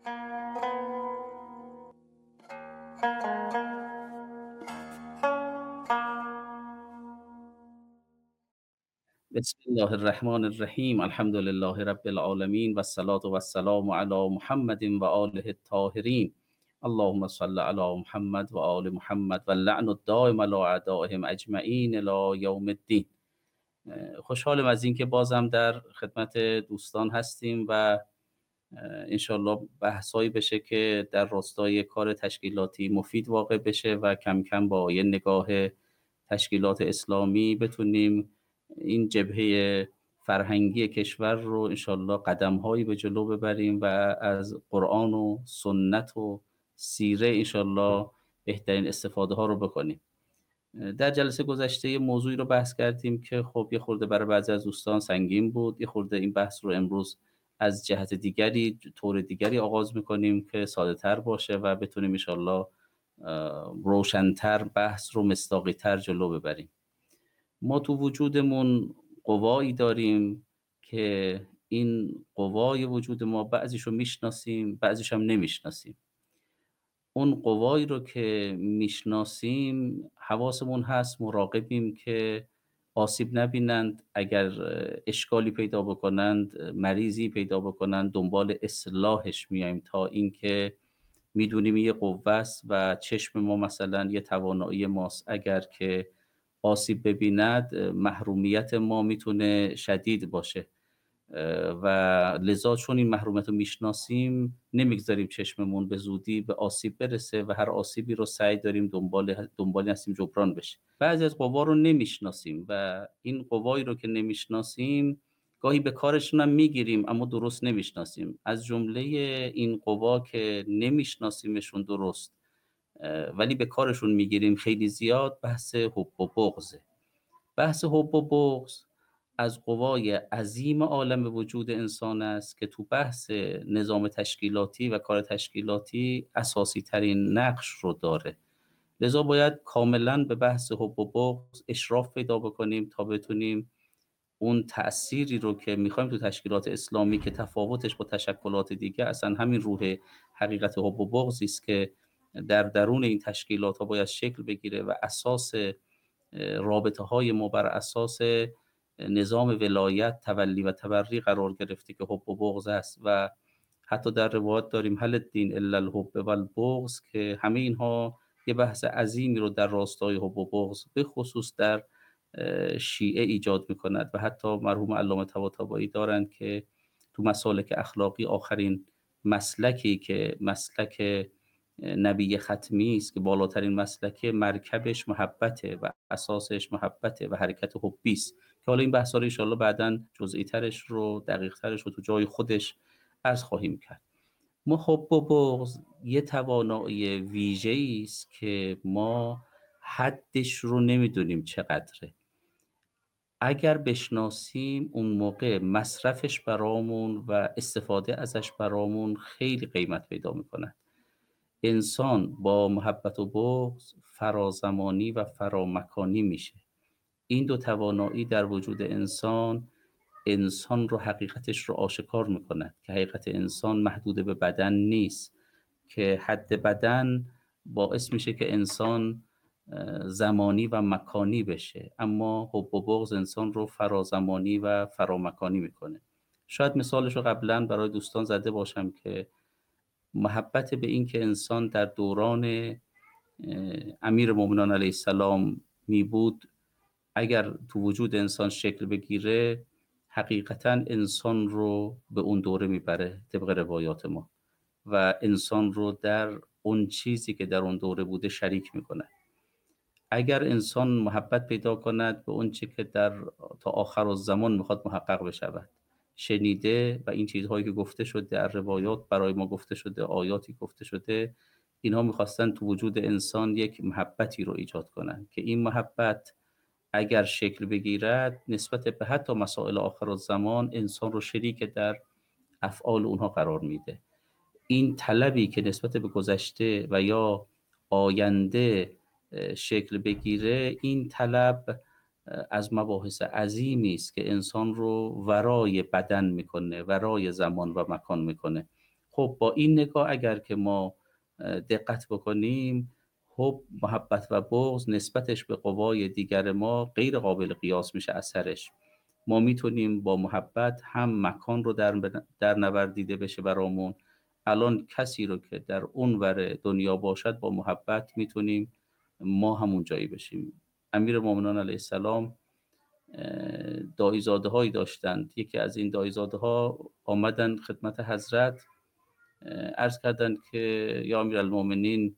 بسم الله الرحمن الرحیم. الحمد لله رب العالمین و الصلاة و السلام علی محمد و آله الطاهرین. اللهم صل علی محمد و آل محمد و اللعن الدائم علی اعدائهم اجمعین الی یوم الدین. خوشحالم از اینکه بازم در خدمت دوستان هستیم و انشالله بحثایی بشه که در راستای کار تشکیلاتی مفید واقع بشه و کم کم با یه نگاه تشکیلات اسلامی بتونیم این جبهه فرهنگی کشور رو انشالله قدم‌هایی به جلو ببریم و از قرآن و سنت و سیره انشالله بهترین استفاده ها رو بکنیم. در جلسه گذشته یه موضوعی رو بحث کردیم که خب یه خورده برای بعضی از دوستان سنگین بود. یه خورده این بحث رو امروز از جهت دیگری، طور دیگری آغاز میکنیم که ساده تر باشه و بتونیم انشالله روشن‌تر بحث رو مصداقی‌تر جلو ببریم. ما تو وجودمون قوایی داریم که این قوای وجود ما بعضیش رو میشناسیم، بعضیش هم نمیشناسیم. اون قوایی رو که میشناسیم حواسمون هست، مراقبیم که آسیب نبینند، اگر اشکالی پیدا بکنند، مریضی پیدا بکنند، دنبال اصلاحش میایم تا اینکه میدونیم یه قوه است و چشم ما مثلا یه توانایی ماست، اگر که آسیب ببیند محرومیت ما میتونه شدید باشه و لذا چون این محرومیت رو میشناسیم نمیگذاریم چشممون به زودی به آسیب برسه و هر آسیبی رو سعی داریم دنبال هستیم جبران بشه. بعضی از قوا رو نمیشناسیم و این قوایی رو که نمیشناسیم گاهی به کارشون هم میگیریم اما درست نمیشناسیم. از جمله این قوا که نمیشناسیمشون درست ولی به کارشون میگیریم خیلی زیاد، بحث حب و بغضه. بحث حب و بغض از قوای عظیم عالم وجود انسان است که تو بحث نظام تشکیلاتی و کار تشکیلاتی اساسی ترین نقش رو داره. لذا باید کاملا به بحث حب و بغض اشراف پیدا بکنیم تا بتونیم اون تأثیری رو که میخوایم تو تشکیلات اسلامی که تفاوتش با تشکلات دیگه اصلا همین روح حقیقت حب و بغضی است که در درون این تشکیلات ها باید شکل بگیره و اساس رابطه های ما بر اساس نظام ولایت، تولی و تبری قرار گرفته که حب و بغض است و حتی در روایت داریم هل الدین الا الحب و البغض، که همه اینها یه بحث عظیمی رو در راستای حب و بغض به خصوص در شیعه ایجاد میکند و حتی مرحوم علامه طباطبایی دارند که تو مسالک اخلاقی آخرین مسلکی که مسلک نبی ختمی است که بالاترین مسلک مرکبش محبته و اساسش محبته و حرکت حبی است که حالا این بحثا رو ان شاءالله بعداً جزئی ترش رو دقیق ترش رو تو جای خودش عرض خواهیم کرد. ما حب و بغض یه توانایی ویژه‌ای است که ما حدش رو نمیدونیم چقدره. اگر بشناسیم اون موقع مصرفش برامون و استفاده ازش برامون خیلی قیمت پیدا میکنه. انسان با محبت و بغض فرازمانی و فرامکانی میشه. این دو توانایی در وجود انسان رو حقیقتش رو آشکار میکند که حقیقت انسان محدود به بدن نیست، که حد بدن باعث میشه که انسان زمانی و مکانی بشه، اما حب و بغض انسان رو فرازمانی و فرامکانی میکنه. شاید مثالش رو قبلا برای دوستان زده باشم که محبت به این که انسان در دوران امیر مومنان علیه السلام می بود اگر تو وجود انسان شکل بگیره حقیقتا انسان رو به اون دوره میبره طبق روایات ما و انسان رو در اون چیزی که در اون دوره بوده شریک میکنه. اگر انسان محبت پیدا کند به اون چی که تا آخر الزمان میخواد محقق بشود، شنیده و این چیزهایی که گفته شده در روایات برای ما گفته شده، آیاتی گفته شده، اینها میخواستن تو وجود انسان یک محبتی رو ایجاد کنن که این محبت اگر شکل بگیرد نسبت به حتی مسائل آخر الزمان انسان رو شریک در افعال اونها قرار میده. این طلبی که نسبت به گذشته و یا آینده شکل بگیره، این طلب از مباحث عظیمی است که انسان رو ورای بدن میکنه، ورای زمان و مکان میکنه. خب با این نگاه اگر که ما دقت بکنیم، حب، محبت و بغض نسبتش به قوای دیگر ما غیر قابل قیاس میشه اثرش. ما میتونیم با محبت هم مکان رو در نوردیده بشه برامون. الان کسی رو که در اون ور دنیا باشد با محبت میتونیم ما همون جایی بشیم. امیرالمومنین علیه السلام دایزاده هایی داشتند. یکی از این دایزاده ها آمدن خدمت حضرت، عرض کردند که یا امیرالمومنین،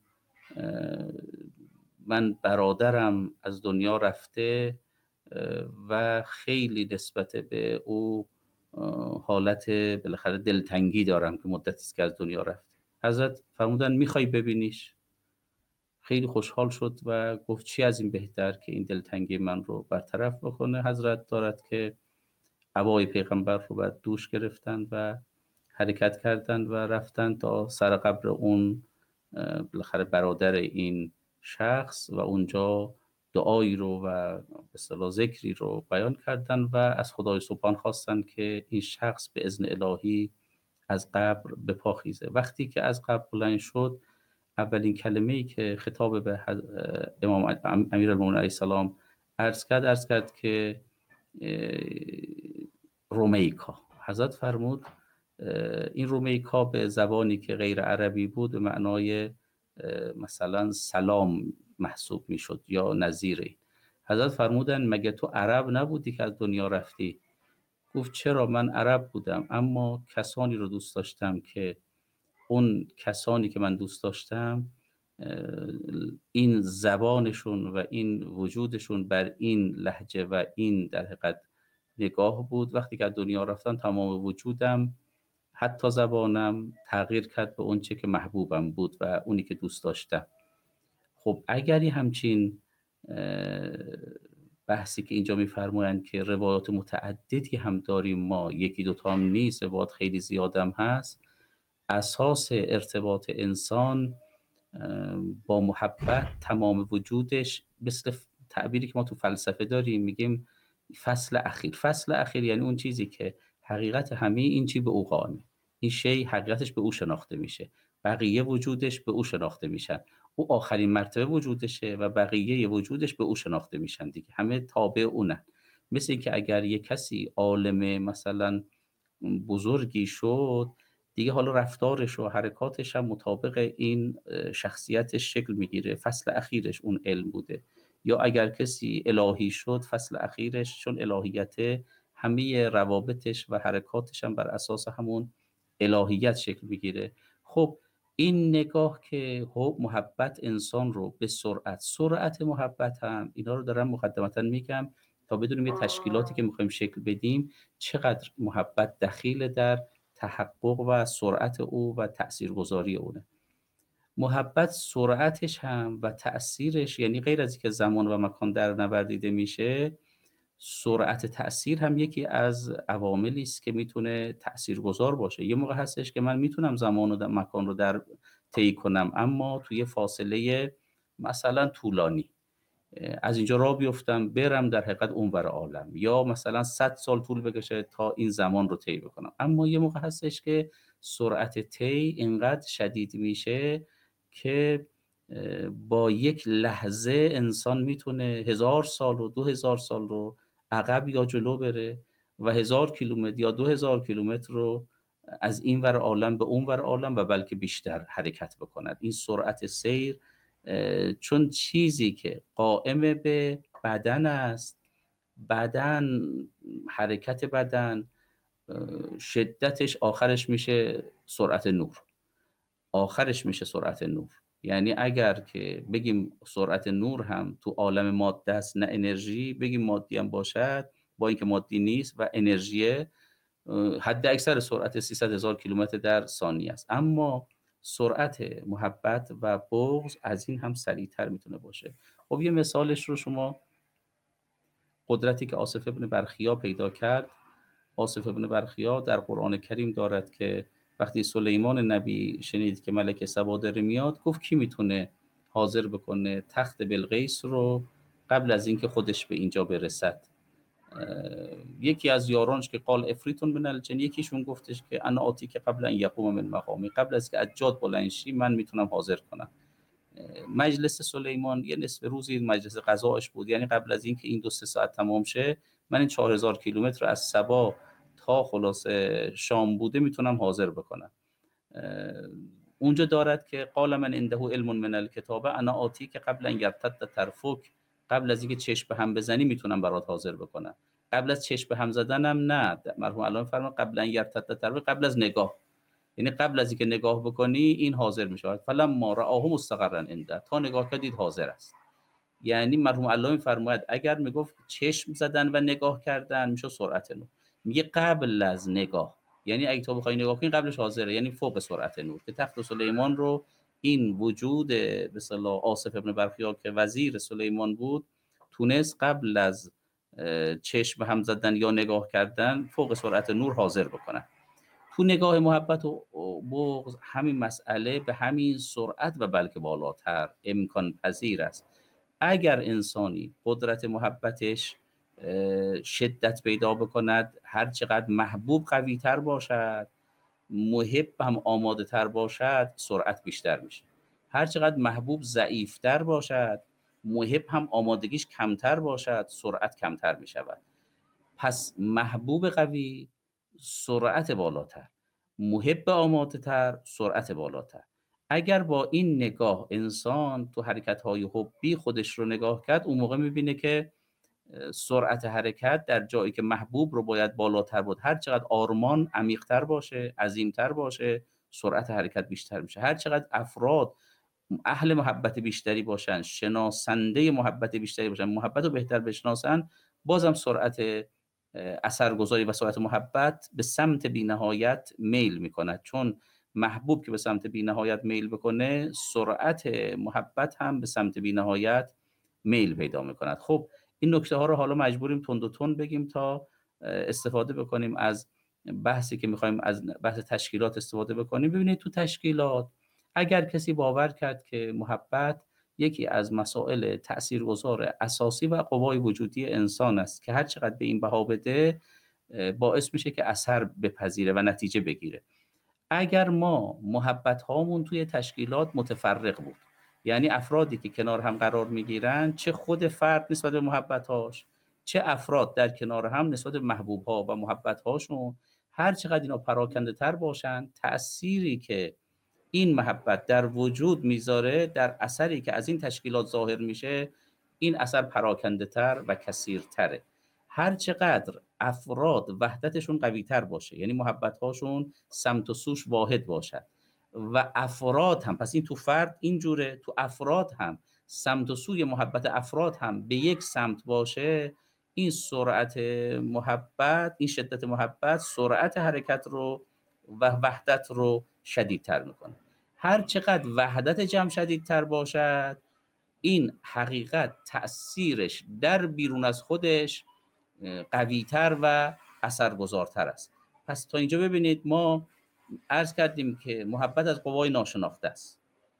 من برادرم از دنیا رفته و خیلی نسبت به او حالت بالاخره دلتنگی دارم که مدتی است که از دنیا رفته. حضرت فرمودن میخوای ببینیش؟ خیلی خوشحال شد و گفت چی از این بهتر که این دلتنگی من رو برطرف بکنه. حضرت دارد که عبای پیغمبر رو بر دوش گرفتند و حرکت کردند و رفتند تا سر قبر اون بالاخره برادر این شخص و اونجا دعایی رو و به اصطلاح ذکری رو بیان کردند و از خدای سبحان خواستند که این شخص به اذن الهی از قبر به پا خیزه. وقتی که از قبر بلند شد، اولین کلمه‌ای که خطاب به امام امیرالمومنین علیه السلام عرض کرد که رومیکا. حضرت فرمود این رومیکا به زبانی که غیر عربی بود به معنای مثلا سلام محسوب میشد یا نظیری. حضرت فرمودن مگه تو عرب نبودی که از دنیا رفتی؟ گفت چرا، من عرب بودم اما کسانی رو دوست داشتم که اون کسانی که من دوست داشتم این زبانشون و این وجودشون بر این لهجه و این در حقیقت نگاه بود. وقتی که از دنیا رفتن تمام وجودم حتی زبانم تغییر کرد به اون چه که محبوبم بود و اونی که دوست داشتم. خب اگری همچین بحثی که اینجا میفرمایند که روایات متعددی هم داریم ما، یکی دوتا هم نیست، روایات خیلی زیادم هست، اساس ارتباط انسان با محبت تمام وجودش، مثل تعبیری که ما تو فلسفه داریم میگیم فصل اخیر. فصل اخیر یعنی اون چیزی که حقیقت همه این چی به او قائمه، این شی حقیقتش به او شناخته میشه، بقیه وجودش به او شناخته میشن، او آخرین مرتبه وجودشه و بقیه وجودش به او شناخته میشن دیگه، همه تابع اونن. مثل اینکه اگر یک کسی عالم مثلا بزرگی شد دیگه، حالا رفتارش و حرکاتش هم مطابق این شخصیتش شکل میگیره، فصل اخیرش اون علم بوده. یا اگر کسی الهی شد، فصل اخیرش چون الهیت، همه روابطش و حرکاتش هم بر اساس همون الهیت شکل میگیره. خب این نگاه که محبت انسان رو به سرعت محبت هم، اینا رو دارم مقدمتا میگم تا بدونیم یه تشکیلاتی که میخوایم شکل بدیم چقدر محبت دخیل در تحقق و سرعت او و تاثیرگذاری اونه. محبت سرعتش هم و تأثیرش، یعنی غیر از اینکه زمان و مکان در نوردیده میشه، سرعت تأثیر هم یکی از عواملی است که میتونه تاثیرگذار باشه. یه موقع هستش که من میتونم زمان و مکان رو در طی کنم، اما توی فاصله مثلا طولانی از اینجا راه بیفتم برم در حقیقت اونور عالم، یا مثلا 100 سال طول بکشه تا این زمان رو طی بکنم. اما یه موقع هستش که سرعت طی اینقدر شدید میشه که با یک لحظه انسان میتونه 1000 سال و 2000 سال رو عقب یا جلو بره و 1000 کیلومتر یا 2000 کیلومتر رو از این ور عالم به اون ور عالم و بلکه بیشتر حرکت بکند. این سرعت سیر چون چیزی که قائم به بدن است، بدن، حرکت بدن، شدتش آخرش میشه سرعت نور، آخرش میشه سرعت نور. یعنی اگر که بگیم سرعت نور هم تو عالم ماده است، نه انرژی، بگیم مادی هم باشد، با اینکه مادی نیست و انرژی، حد اکثر سرعت 300,000 کیلومتر در ثانیه است. اما سرعت محبت و بغض از این هم سریعتر میتونه باشه. خب یه مثالش رو شما، قدرتی که آصف ابن برخیا پیدا کرد. آصف ابن برخیا در قرآن کریم دارد که وقتی سلیمان نبی شنید که ملک سبا داره میاد، گفت کی میتونه حاضر بکنه تخت بلقیس رو قبل از اینکه خودش به اینجا برسد. یکی از یارانش که قال افریتون من الجن، یکیشون گفتش که انا آتی که قبل ان یقوم من مقامی، قبل از که از جات بلند شی من میتونم حاضر کنم. مجلس سلیمان یه نصف روزی مجلس قضایش بود، یعنی قبل از اینکه این 2-3 ساعت تمام شه من این 4000 کیلومتر از صبا تا خلاصه شام بوده میتونم حاضر بکنم. اونجا دارد که قال من عنده علم من الکتاب انا آتی که قبل ان یرتد طرفک، قبل از اینکه چشم به هم بزنی میتونم برات حاضر بکنم. قبل از چشم به هم زدنم نه، مرحوم علامه فرمان قبل ان یرتد طرفک، قبل از نگاه، یعنی قبل از اینکه نگاه بکنی این حاضر میشه. فلما رآه مستقرا عنده، تا نگاه کردید حاضر است. یعنی مرحوم علامه فرماید اگر میگفت چشم زدن و نگاه کردن میشه سرعت نور، میگه قبل از نگاه، یعنی اگه تو بخوای نگاه کنی قبلش حاضره، یعنی فوق سرعت نور. که تخت سلیمان رو این وجود به اصطلاح آصف ابن برخیا که وزیر سلیمان بود تونست قبل از چشم به هم زدن یا نگاه کردن فوق سرعت نور حاضر بکنه. تو نگاه محبت و بغض همین مسئله به همین سرعت و بلکه بالاتر امکان پذیر است. اگر انسانی قدرت محبتش شدت پیدا بکند، هر چقدر محبوب قوی تر باشد، محب هم آماده تر باشد، سرعت بیشتر میشه. هر چقدر محبوب ضعیف تر باشد، محب هم آمادگیش کمتر باشد، سرعت کمتر میشود. پس محبوب قوی سرعت بالاتر، محب آماده تر سرعت بالاتر. اگر با این نگاه انسان تو حرکت‌های حبی خودش رو نگاه کرد، اون موقع میبینه که سرعت حرکت در جایی که محبوب رو باید بالاتر بود، هر چقدر آرمان عمیق‌تر باشه، عظیم‌تر باشه، سرعت حرکت بیشتر میشه. هر چقدر افراد اهل محبت بیشتری باشن، شناسنده محبت بیشتری باشن، محبت رو بهتر بشناسن، بازم سرعت اثرگذاری و سرعت محبت به سمت بی‌نهایت میل میکند. چون محبوب که به سمت بی‌نهایت میل بکنه، سرعت محبت هم به سمت بی‌نهایت میل پیدا میکند. خب این نکته ها رو حالا مجبوریم تند و تند بگیم تا استفاده بکنیم از بحثی که میخوایم از بحث تشکیلات استفاده بکنیم. ببینید تو تشکیلات اگر کسی باور کرد که محبت یکی از مسائل تاثیرگذار اساسی و قوای وجودی انسان است که هر چقدر به این بها بده باعث میشه که اثر بپذیره و نتیجه بگیره. اگر ما محبت هامون توی تشکیلات متفرق بود، یعنی افرادی که کنار هم قرار میگیرن، چه خود فرد نسبت به محبت هاش، چه افراد در کنار هم نسبت به محبوب ها و محبت هاشون، هر چقدر اینا پراکنده تر باشن، تأثیری که این محبت در وجود میذاره، در اثری که از این تشکیلات ظاهر میشه، این اثر پراکنده تر و کثیرتره. هر چقدر افراد وحدتشون قوی تر باشه، یعنی محبت هاشون سمت و سوش واحد باشد، و افراد هم، پس این تو فرد اینجوره، تو افراد هم سمت و سوی محبت افراد هم به یک سمت باشه، این سرعت محبت، این شدت محبت سرعت حرکت رو و وحدت رو شدیدتر میکنه. هر چقدر وحدت جمع شدیدتر باشد، این حقیقت تأثیرش در بیرون از خودش قویتر و اثرگذارتر است. پس تا اینجا ببینید ما عرض کردیم که محبت از قوای ناشناخته است.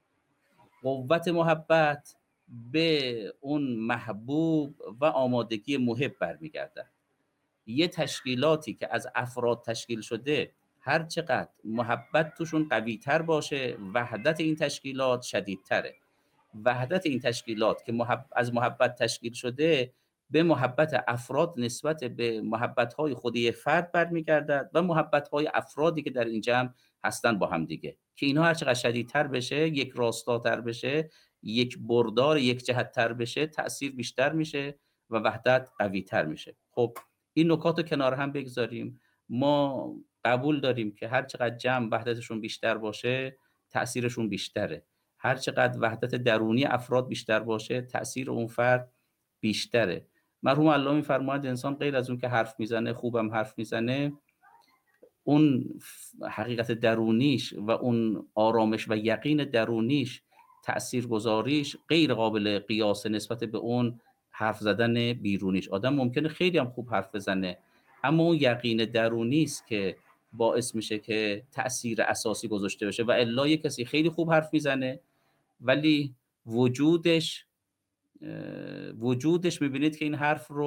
قوت محبت به اون محبوب و آمادگی محب برمیگردد. یه تشکیلاتی که از افراد تشکیل شده، هر چقدر محبت توشون قوی تر باشه، وحدت این تشکیلات شدیدتره. وحدت این تشکیلات که از محبت تشکیل شده، به محبت افراد نسبت به محبت‌های خودی فرد برمیگردد و محبت‌های افرادی که در این جمع هستن با هم دیگه، که اینها هر چقدر شدیدتر بشه، یک راستاتر بشه، یک بردار یک جهت‌تر بشه، تأثیر بیشتر میشه و وحدت قوی‌تر میشه. خب این نکات رو کنار هم بگذاریم. ما قبول داریم که هر چقدر جمع وحدتشون بیشتر باشه، تأثیرشون بیشتره. هر چقدر وحدت درونی افراد بیشتر باشه، تأثیر اون فرد بیشتره. مرحوم علامه می‌فرماید انسان غیر از اون که حرف میزنه، خوبم حرف میزنه، اون حقیقت درونیش و اون آرامش و یقین درونیش، تأثیرگذاریش غیر قابل قیاس نسبت به اون حرف زدن بیرونیش. آدم ممکنه خیلی هم خوب حرف بزنه، اما اون یقین درونی است که باعث میشه که تأثیر اساسی گذاشته بشه. و الا یک کسی خیلی خوب حرف میزنه ولی وجودش میبینید که این حرف رو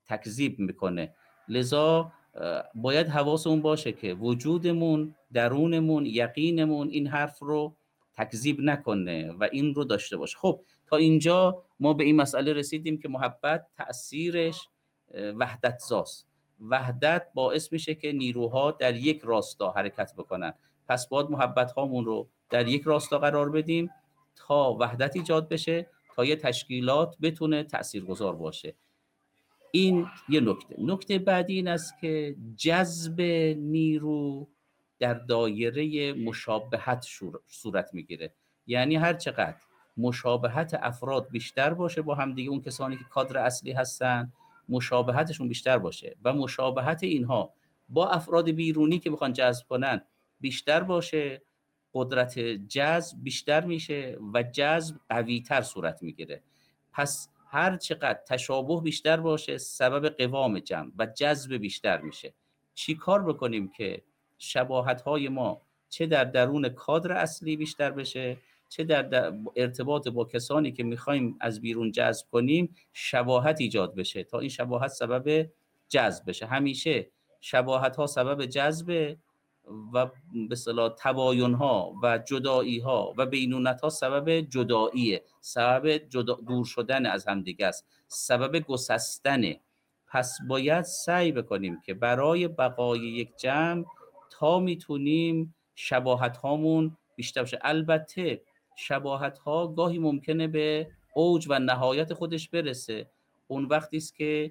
تکذیب میکنه. لذا باید حواسمون باشه که وجودمون، درونمون، یقینمون این حرف رو تکذیب نکنه و این رو داشته باشه. خب تا اینجا ما به این مسئله رسیدیم که محبت تأثیرش وحدت زاست. وحدت باعث میشه که نیروها در یک راستا حرکت بکنن. پس باید محبت هامون رو در یک راستا قرار بدیم تا وحدت ایجاد بشه، تا یه تشکیلات بتونه تاثیرگذار باشه. این یه نکته بعدی این است که جذب نیرو در دایره مشابهت صورت میگیره. یعنی هر چقدر مشابهت افراد بیشتر باشه با همدیگه، اون کسانی که کادر اصلی هستن مشابهتشون بیشتر باشه و مشابهت اینها با افراد بیرونی که میخوان جذب کنن بیشتر باشه، قدرت جذب بیشتر میشه و جذب قوی‌تر صورت میگیره. پس هر چقدر تشابه بیشتر باشه سبب قوام جمع و جذب بیشتر میشه. چی کار بکنیم که شباهت‌های ما چه در درون کادر اصلی بیشتر بشه، چه در ارتباط با کسانی که میخوایم از بیرون جذب کنیم شباهت ایجاد بشه تا این شباهت سبب جذب بشه. همیشه شباهت‌ها سبب جذب و به اصطلاح تباین‌ها و جدایی‌ها و بینونت‌ها سبب جداییه، سبب دور شدن از همدیگه است، سبب گسستنه. پس باید سعی بکنیم که برای بقای یک جمع تا میتونیم شباهت‌هامون بیشتر بشه. البته شباهت‌ها گاهی ممکنه به اوج و نهایت خودش برسه. اون وقتی است که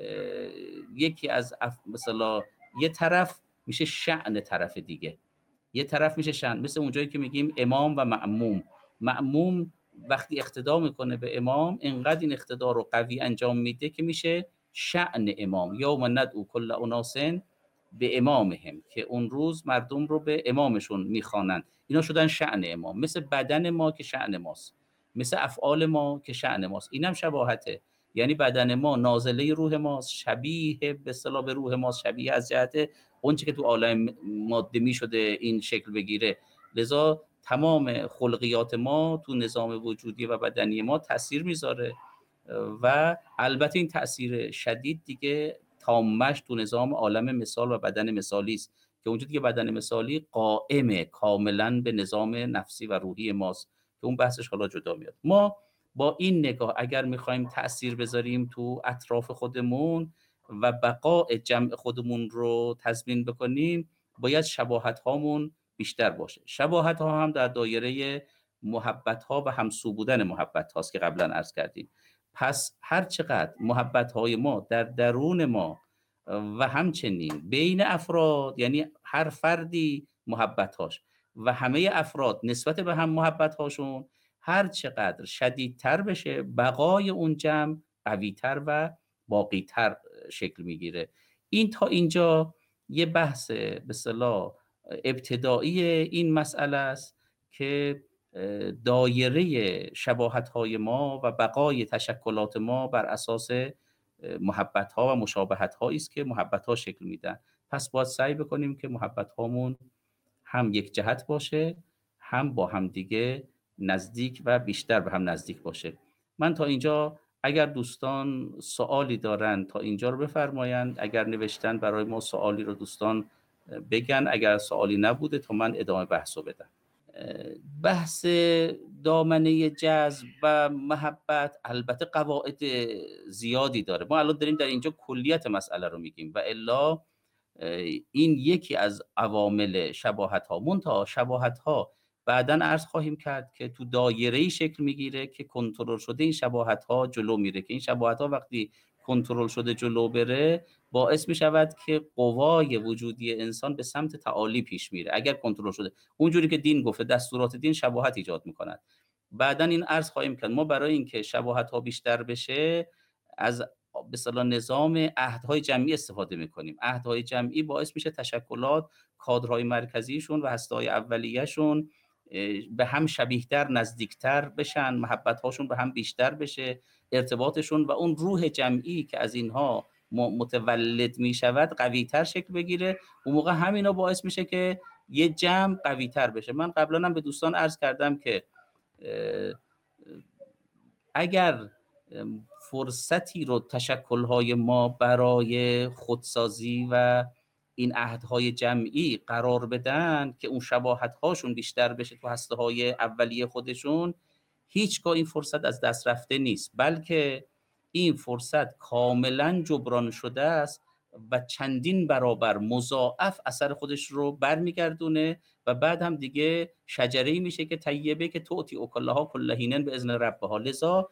یکی از مثلا یه طرف میشه شأن طرف دیگه، یه طرف میشه شأن. مثل اونجایی که میگیم امام و مأموم. مأموم وقتی اقتدا میکنه به امام انقدر این اقتدا رو قوی انجام میده که میشه شأن امام. یوم ندعو کل اناس به امامهم، که اون روز مردم رو به امامشون میخوانند. اینا شدن شأن امام. مثل بدن ما که شأن ماست، مثل افعال ما که شأن ماست. اینم شباهته. یعنی بدن ما نازله روح ماست، شبیه به اصطلاح به روح ماست، شبیه از جهت اونچه که تو عالم ماده می شده این شکل بگیره. لذا تمام خلقیات ما تو نظام وجودی و بدنی ما تاثیر میذاره و البته این تاثیر شدید دیگه تامش تو نظام عالم مثال و بدن مثالی است که اونجا دیگه بدن مثالی قائم کاملا به نظام نفسی و روحی ماست که اون بحثش حالا جدا میاد. ما با این نگاه اگر میخوایم تاثیر بذاریم تو اطراف خودمون و بقاء جمع خودمون رو تضمین بکنیم باید شباهت هامون بیشتر باشه. شباهت ها هم در دایره محبت ها و همسو بودن محبت هاست که قبلا عرض کردیم. پس هر چقدر محبت های ما در درون ما و همچنین بین افراد، یعنی هر فردی محبت هاش و همه افراد نسبت به هم محبت هاشون هر چقدر شدیدتر بشه بقای اون جمع قویتر و باقیتر شکل میگیره. این تا اینجا یه بحث به اصطلاح ابتدایی این مسئله است که دایره شباهت‌های ما و بقای تشکلات ما بر اساس محبت‌ها و مشابهت‌هایی است که محبت‌ها شکل میدن. پس باید سعی بکنیم که محبت‌هامون هم یک جهت باشه، هم با هم دیگه نزدیک و بیشتر به هم نزدیک باشه. من تا اینجا اگر دوستان سوالی دارن تا اینجا رو بفرمایند، اگر نوشتن برای ما سوالی رو دوستان بگن، اگر سوالی نبوده تا من ادامه بحث رو بدم. بحث دامنه جذب و محبت البته قواعد زیادی داره. ما الان داریم در اینجا کلیت مسئله رو میگیم و الا این یکی از عوامل شباهت ها. منتها شباهت ها بعداً عرض خواهیم کرد که تو دایره‌ای شکل میگیره که کنترل شده این شباهت ها جلو میره، که این شباهت ها وقتی کنترل شده جلو بره باعث می شود که قوای وجودی انسان به سمت تعالی پیش میره. اگر کنترل شده اونجوری که دین گفته دستورات دین شباهت ایجاد میکند. بعداً این عرض خواهیم کرد ما برای اینکه شباهت ها بیشتر بشه از به اصطلاح نظام عهدهای جمعی استفاده میکنیم. عهدهای جمعی باعث میشه تشکلات کادرهای مرکزیشون و هسته‌های اولیه‌شون به هم شبیه‌تر نزدیکتر بشن، محبت‌هاشون به هم بیشتر بشه، ارتباطشون و اون روح جمعی که از اینها متولد میشود قوی‌تر شکل بگیره. اون موقع همینا باعث میشه که یه جمع قوی‌تر بشه. من قبلا هم به دوستان عرض کردم که اگر فرصتی رو تشکل‌های ما برای خودسازی و این عهدهای جمعی قرار بدن که اون شباهت‌هاشون بیشتر بشه تو هسته‌های اولیه خودشون، هیچگاه این فرصت از دست رفته نیست، بلکه این فرصت کاملا جبران شده است و چندین برابر مضاعف اثر خودش رو برمیگردونه و بعد هم دیگه شجره‌ای میشه که طیبه که تؤتی اکلها کل حین به اذن ربها. لذا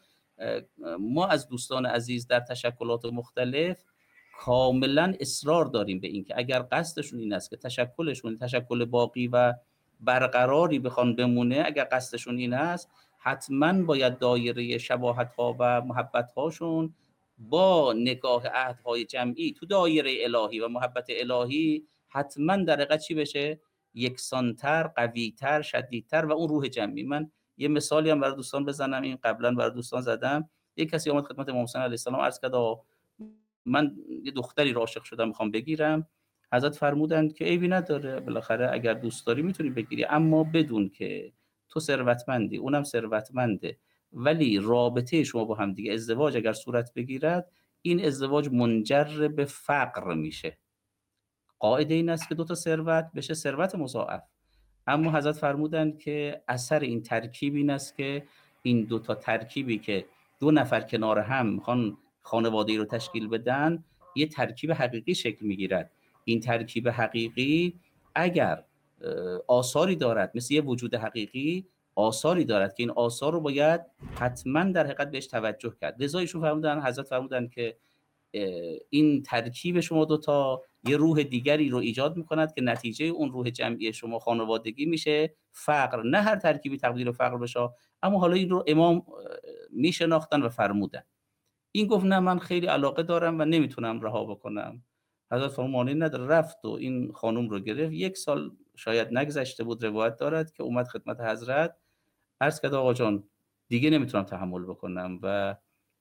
ما از دوستان عزیز در تشکلات مختلف کاملا اصرار داریم به این که اگر قصدشون این است که تشکلشون تشکل باقی و برقراری بخوان بمونه، اگر قصدشون این است، حتما باید دایره شباهت‌ها و محبت‌هاشون با نگاه عهدهای جمعی تو دایره الهی و محبت الهی حتما در حقیقت چی بشه؟ یکسانتر، قویتر، شدیدتر و اون روح جمعی. من یه مثالی هم برای دوستان بزنم، این قبلا برای دوستان زدم. یک کسی اومد خدمت امام حسین علیه السلام عرض کرد من یه دختری رو عاشق شدم میخوام بگیرم. حضرت فرمودند که عیبی نداره، بالاخره اگر دوست داری میتونی بگیری، اما بدون که تو ثروتمندی اونم ثروتمنده، ولی رابطه شما با هم دیگه، ازدواج اگر صورت بگیرد، این ازدواج منجر به فقر میشه. قاعده این است که دو تا ثروت بشه ثروت مضاعف. اما حضرت فرمودند که اثر این ترکیب این است که این دو تا ترکیبی که دو نفر کنار هم میخوان خانواده‌ای رو تشکیل بدن، یه ترکیب حقیقی شکل میگیرد. این ترکیب حقیقی اگر آثاری دارد، مثل یه وجود حقیقی آثاری دارد که این آثار رو باید حتما در حقیقت بهش توجه کرد. لذا ایشون فرمودن، حضرت فرمودن که این ترکیب شما دوتا یه روح دیگری رو ایجاد میکند که نتیجه اون روح جمعی شما خانوادگی میشه فقر. نه هر ترکیبی تقدیر فقر بشه، اما حالا این رو امام میشناختن و فرمودن. این گفت نه من خیلی علاقه دارم و نمیتونم رها بکنم. حضرت فرمود مانعی نداره. رفت و این خانم رو گرفت. 1 سال شاید نگذشته بود، روایت دارد که اومد خدمت حضرت، عرض کرد آقا جان دیگه نمیتونم تحمل بکنم و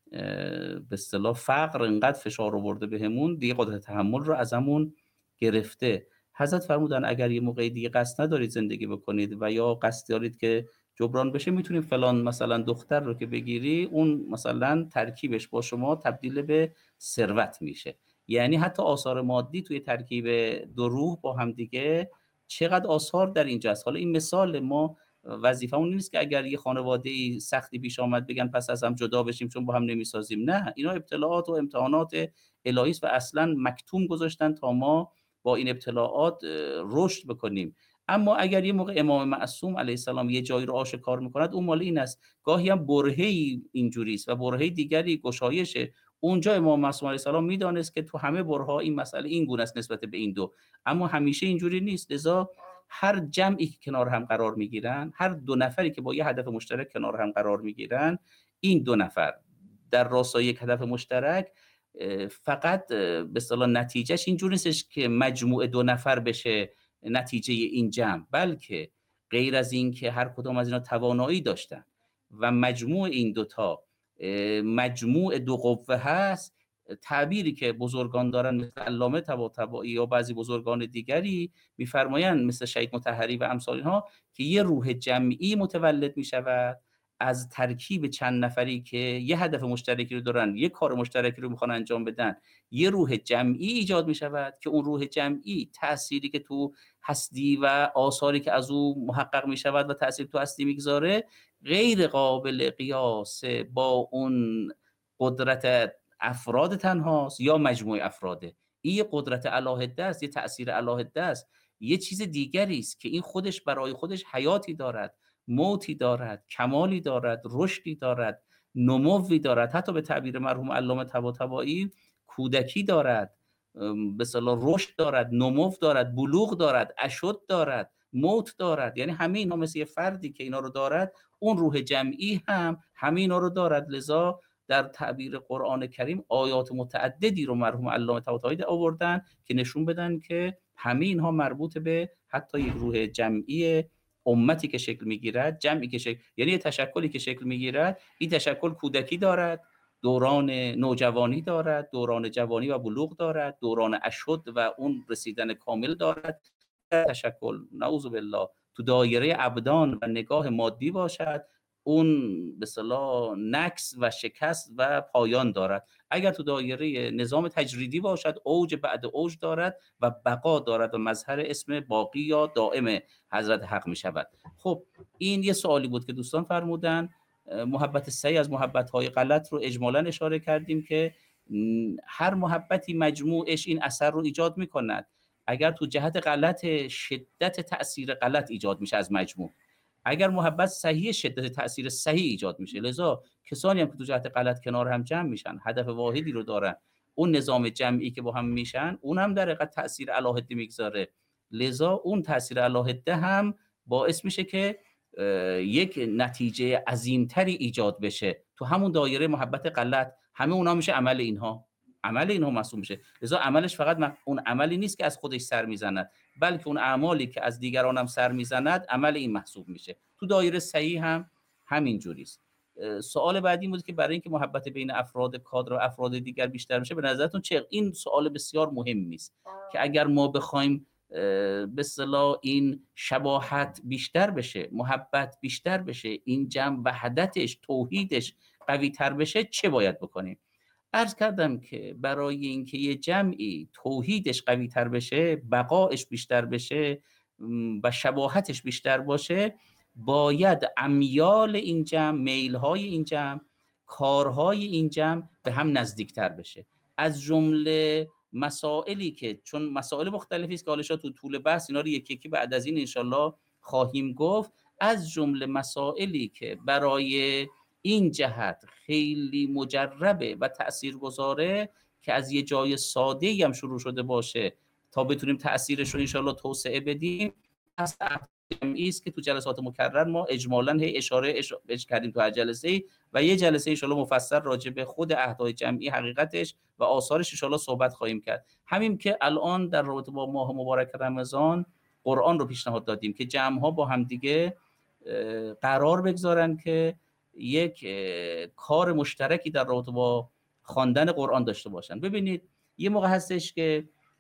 به اصطلاح فقر انقدر فشار آورده بهمون، دیگه قدرت تحمل رو ازمون گرفته. حضرت فرمودن اگر یه موقعی دیگه قصد ندارید زندگی بکنید و یا قصد دارید که جبران بشه، میتونید فلان مثلا دختر رو که بگیری، اون مثلا ترکیبش با شما تبدیل به ثروت میشه. یعنی حتی آثار مادی توی ترکیب دو روح با هم دیگه چقدر آثار در اینجا است. حالا این مثال، ما وظیفه اون نیست که اگر یه خانواده‌ای سختی پیش آمد بگن پس از هم جدا بشیم چون با هم نمیسازیم. نه، اینا ابتلاعات و امتحانات الهی است و اصلا مکتوم گذاشتن تا ما با این ابتلاعات رشد بکنیم. اما اگر یه موقع امام معصوم علیه السلام یه جایی رو آشکار میکند، اون مال این است. گاهی هم برهه‌ای اینجوری است و برهه دیگری گشایشه. اونجا امام معصوم علیه السلام میدانست که تو همه برهه‌ها این مسئله این گونه است نسبت به این دو، اما همیشه اینجوری نیست. لذا هر جمعی که کنار هم قرار میگیرن، هر دو نفری که با یه هدف مشترک کنار هم قرار میگیرن، این دو نفر در راستای یک هدف مشترک، فقط به اصطلاح نتیجهش اینجوری نیستش که مجموع دو نفر بشه نتیجه این جمع، بلکه غیر از این که هر کدام از اینا توانایی داشتن و مجموع این دوتا مجموع دو قوه هست، تعبیری که بزرگان دارن مثل علامه طباطبایی یا بعضی بزرگان دیگری میفرمایند مثل شهید مطهری و امثال اینها، که یه روح جمعی متولد میشود از ترکیب چند نفری که یه هدف مشترکی رو دارن، یه کار مشترکی رو میخوان انجام بدن. یه روح جمعی ایجاد میشود که اون روح جمعی تأثیری که تو هستی و آثاری که از او محقق میشود و تأثیر تو هستی میگذاره، غیر قابل قیاس با اون قدرت افراد تنهاست یا مجموعه افراده. این یه قدرت علاهده است، یه تأثیر علاهده است، یه چیز دیگری است که این خودش برای خودش حیاتی دارد، موتی دارد، کمالی دارد، رشدی دارد، نموی دارد. حتی به تعبیر مرحوم علامه طباطبایی کودکی دارد، به اصطلاح رشد دارد، نمو دارد، بلوغ دارد، اشد دارد، موت دارد. یعنی همه اینا مثل یه فردی که اینا رو دارد، اون روح جمعی هم همه اینا رو دارد. لذا در تعبیر قرآن کریم آیات متعددی رو مرحوم علامه طباطبایی آوردن که نشون بدن که همه اینها مربوط به حتی یک روح جمعی امتی که شکل میگیرد، جمعی که شکل، یعنی تشکلی که شکل میگیرد. این تشکل کودکی دارد، دوران نوجوانی دارد، دوران جوانی و بلوغ دارد، دوران اشد و اون رسیدن کامل دارد. تشکل نعوذ بالله تو دایره ابدان و نگاه مادی باشد، اون به اصطلاح نکس و شکست و پایان دارد. اگر تو دایره نظام تجریدی باشد، اوج بعد اوج دارد و بقا دارد و مظهر اسم باقی یا دائم حضرت حق می شود. خب این یه سوالی بود که دوستان فرمودن. محبت سعی از محبت‌های غلط رو اجمالاً اشاره کردیم که هر محبتی مجموعش این اثر رو ایجاد می‌کند. اگر تو جهت غلط، شدت تأثیر غلط ایجاد میشه از مجموع. اگر محبت صحیح، شدت تأثیر صحیح ایجاد میشه. لذا کسانی هم که تو جهت غلط کنار هم جمع میشن، هدف واحدی رو دارن، اون نظام جمعی که با هم میشن، اون هم در حقیقت تأثیر علاهده میگذاره. لذا اون تأثیر علاهده هم باعث میشه که یک نتیجه عظیمتری ایجاد بشه تو همون دایره محبت غلط. همه اونا میشه عمل اینها محسوب میشه. لذا عملش فقط اون عملی نیست که از خودش سر میزند، بلکه اون اعمالی که از دیگران هم سر میزند عمل این محسوب میشه. تو دایره صحیح هم همین جوری است. سوال بعدی بود که برای اینکه محبت بین افراد کادر و افراد دیگر بیشتر میشه، به نظرتون چه؟ این سوال بسیار مهمی است که اگر ما بخوایم به اصطلاح این شباهت بیشتر بشه، محبت بیشتر بشه، این جمع وحدتش، توحیدش قوی تر بشه، چه باید بکنیم؟ عرض کردم که برای اینکه یه جمعی توحیدش قوی تر بشه، بقایش بیشتر بشه و شباهتش بیشتر باشه، باید امیال این جمع، میلهای این جمع، کارهای این جمع به هم نزدیکتر بشه. از جمله مسائلی که، چون مسائل مختلفی است که حالا تو طول بحث اینا رو یکی یکی بعد از این انشالله خواهیم گفت، از جمله مسائلی که برای این جهت خیلی مجربه و تاثیرگذاره که از یه جای ساده‌ای هم شروع شده باشه تا بتونیم تاثیرش رو انشالله توسعه بدیم، از جمعی است که تو جلسات مکرر ما اجمالاً هی اشاره کردیم تو هر جلسه، و یه جلسه انشالله مفصل راجع به خود عهدهای جمعی، حقیقتش و آثارش انشالله صحبت خواهیم کرد. همین که الان در رابطه با ماه مبارک رمضان قرآن رو پیشنهاد دادیم که جمع‌ها با هم دیگه قرار بگذارن که یک کار مشترکی در رابطه با خواندن قرآن داشته باشن. ببینید یه موقع هستش که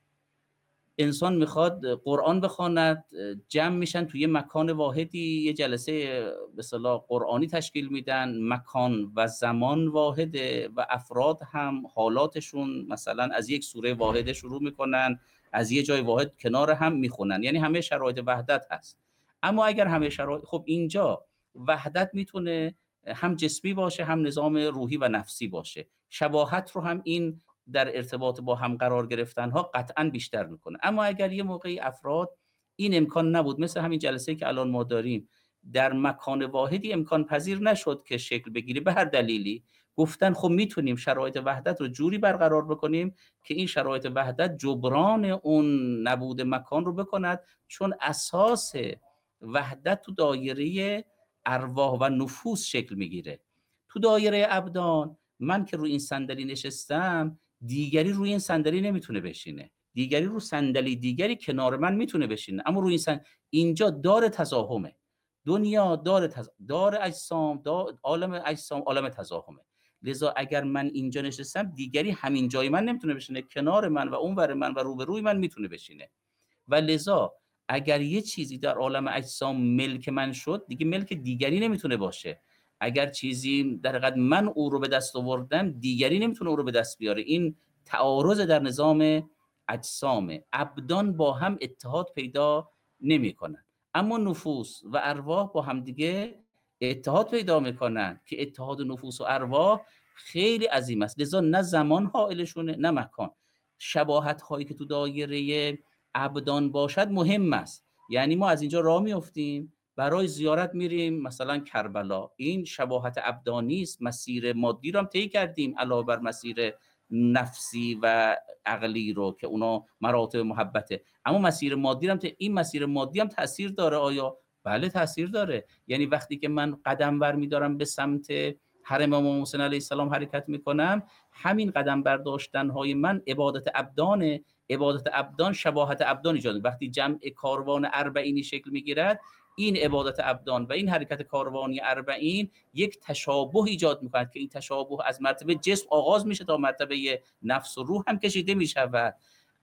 انسان میخواد قرآن بخواند، جمع میشن توی یه مکان واحدی، یه جلسه به اصطلاح قرآنی تشکیل میدن، مکان و زمان واحده و افراد هم حالاتشون مثلا از یک سوره واحده شروع میکنن، از یه جای واحد کنار هم میخونن، یعنی همه شرایط وحدت هست. اما اگر همه شرایط، خب اینجا وحدت میتونه هم جسمی باشه، هم نظام روحی و نفسی باشه. شباهت رو هم این در ارتباط با هم قرار گرفتن ها قطعا بیشتر میکنه. اما اگر یه موقعی افراد این امکان نبود، مثل همین جلسه که الان ما داریم در مکان واحدی امکان پذیر نشد که شکل بگیره به هر دلیلی، گفتن خب میتونیم شرایط وحدت رو جوری برقرار بکنیم که این شرایط وحدت جبران اون نبود مکان رو بکند، چون اساس وحدت تو دایره ارواح و نفوس شکل میگیره. تو دایره ابدان من که روی این صندلی نشستم، دیگری روی این صندلی نمیتونه بشینه، دیگری رو صندلی دیگری کنار من میتونه بشینه، اما روی این اینجا دار تزاحمه. دنیا دار اجسام، عالم اجسام عالم تزاحمه. لذا اگر من اینجا نشستم، دیگری همین جای من نمیتونه بشینه، کنار من و اونور من و روبروی من میتونه بشینه. و لذا اگر یه چیزی در عالم اجسام ملک من شد، دیگه ملک دیگری نمیتونه باشه. اگر چیزی در حقیقت من او رو به دست آوردم، دیگری نمیتونه او رو به دست بیاره. این تعارض در نظام اجسام. ابدان با هم اتحاد پیدا نمیکنن، اما نفوس و ارواح با هم دیگه اتحاد پیدا میکنن که اتحاد نفوس و ارواح خیلی عظیم است. لذا نه زمان حائلشونه نه مکان. شباهت هایی که تو دایره ابدان باشد مهم است. یعنی ما از اینجا راه میافتیم برای زیارت میریم مثلا کربلا، این شباهت ابدانی است. مسیر مادی رو هم طی کردیم علاوه بر مسیر نفسی و عقلی رو که اونا مراتب محبته، اما مسیر مادی هم این مسیر مادی هم تاثیر داره. آیا؟ بله تاثیر داره. یعنی وقتی که من قدم برمیدارم به سمت حرم امام حسین علیه السلام حرکت میکنم، همین قدم برداشتن های من عبادت ابدانه. عبادت ابدان شباهت ابدان ایجاد. وقتی جمع کاروان اربعینی شکل میگیرد، این عبادت ابدان و این حرکت کاروانی اربعین یک تشابه ایجاد میکند که این تشابه از مرتبه جسم آغاز میشه تا مرتبه نفس و روح هم کشیده میشود.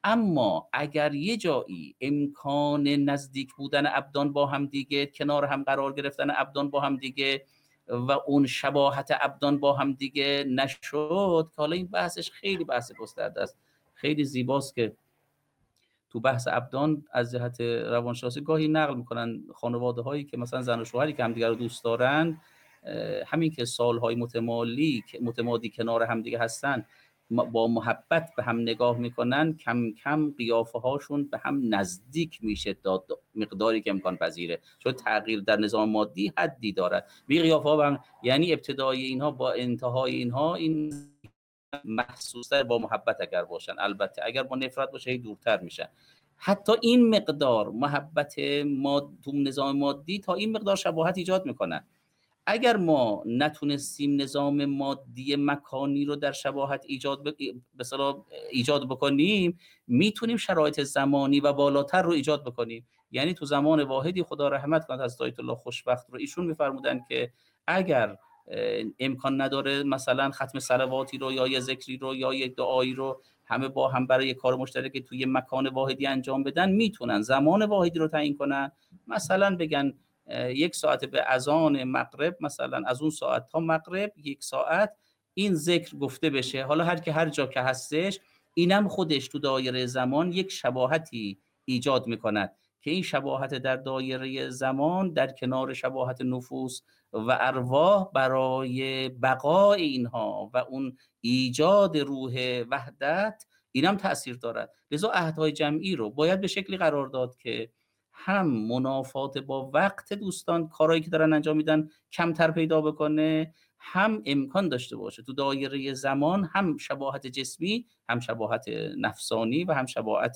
اما اگر یه جایی امکان نزدیک بودن ابدان با هم دیگه، کنار هم قرار گرفتن ابدان با هم دیگه و اون شباهت ابدان با هم دیگه نشد، که حالا این بحثش خیلی بحث گسترده است. خیلی زیباست که تو بحث ابدان از جهت روانشناسی گاهی نقل میکنن خانواده هایی که مثلا زن و شوهری که همدیگه رو دوست دارن، همین که سالهای متمادی کنار همدیگه هستن، با محبت به هم نگاه میکنن، کم کم قیافه هاشون به هم نزدیک میشه تا مقداری که امکان پذیره، چون تغییر در نظام مادی حدی دارد. بی قیافه ها یعنی ابتدای اینها با انتهای اینها این محسوس‌تر با محبت اگر باشن، البته اگر با نفرت باشه دورتر میشن. حتی این مقدار محبت تو نظام مادی تا این مقدار شباهت ایجاد میکنن. اگر ما نتونستیم نظام مادی مکانی رو در شباهت ایجاد بکنیم، میتونیم شرایط زمانی و بالاتر رو ایجاد بکنیم. یعنی تو زمان واحدی خدا رحمت کنه از آیت الله خوشبخت رو، ایشون میفرمودن که اگر امکان نداره مثلا ختم صلواتی رو یا یه ذکری رو یا یک دعایی رو همه با هم برای یک کار مشترک توی مکان واحدی انجام بدن، میتونن زمان واحدی رو تعیین کنن. مثلا بگن 1 ساعت به اذان مغرب، مثلا از اون ساعت تا مغرب 1 ساعت این ذکر گفته بشه. حالا هر جا که هستش، اینم خودش تو دایره زمان یک شباهتی ایجاد میکند که این شباهت در دایره زمان در کنار شباهت نفوس و ارواح برای بقای اینها و اون ایجاد روح وحدت اینم تأثیر دارد. لذا عهدهای جمعی رو باید به شکلی قرار داد که هم منافات با وقت دوستان، کارهایی که دارن انجام میدن کمتر پیدا بکنه، هم امکان داشته باشه تو دایره زمان هم شباهت جسمی، هم شباهت نفسانی و هم شباهت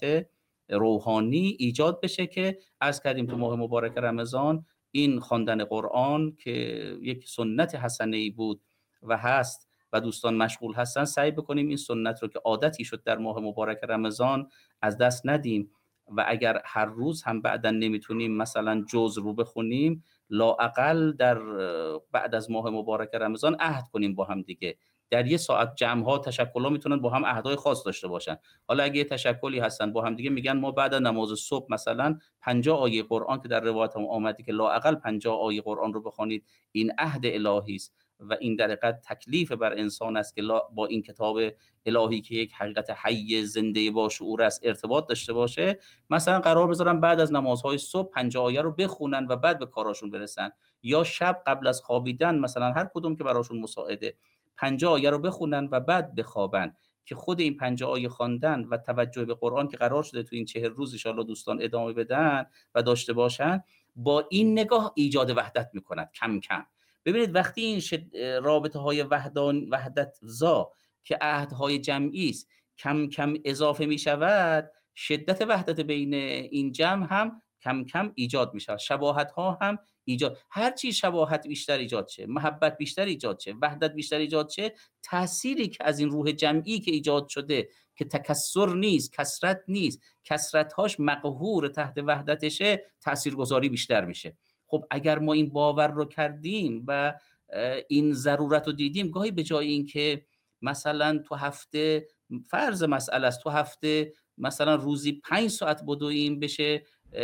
روحانی ایجاد بشه. که عرض کردیم تو ماه مبارک رمضان این خواندن قرآن که یک سنت حسنه‌ای بود و هست و دوستان مشغول هستن، سعی بکنیم این سنت رو که عادتی شد در ماه مبارک رمضان از دست ندیم. و اگر هر روز هم بعداً نمیتونیم مثلا جزء رو بخونیم، لااقل در بعد از ماه مبارک رمضان عهد کنیم با هم دیگه. در 1 ساعت جمع‌ها تشکل‌ها میتونن با هم عهدهای خاص داشته باشن. حالا اگه تشکلی هستن با هم دیگه میگن ما بعد از نماز صبح مثلا 50 آیه قرآن که در روایت هم آمده که لااقل 50 آیه قرآن رو بخونید، این عهد الهی است و این در حقیقت تکلیف بر انسان است که با این کتاب الهی که یک حقیقت حی زنده با شعور است ارتباط داشته باشه. مثلا قرار بذارن بعد از نمازهای صبح 50 آیه رو بخونن و بعد به کاراشون برسن، یا شب قبل از خوابیدن مثلا هر کدوم که براشون مساعده 50 آیه رو بخونن و بعد بخوابن. که خود این 50 آیه خواندن و توجه به قرآن که قرار شده تو این 40 روز ان شاءالله دوستان ادامه بدن و داشته باشن، با این نگاه ایجاد وحدت میکند کم کم. ببینید وقتی این رابطه های وحدت زا که عهدهای جمعی است کم کم اضافه می شود، شدت وحدت بین این جمع هم کم کم ایجاد می شود، شباهت ها هم ایجاد، هر چی شباهت بیشتر ایجاد شه، محبت بیشتر ایجاد شه، وحدت بیشتر ایجاد شه، تأثیری که از این روح جمعی که ایجاد شده که تکثر نیست، کثرت نیست، کثرت‌هاش مقهور تحت وحدتشه، تاثیرگذاری بیشتر میشه. خب اگر ما این باور رو کردیم و این ضرورت رو دیدیم، گاهی به جای این که مثلا تو هفته فرض مسئله است تو هفته مثلا روزی 5 ساعت بدویم بشه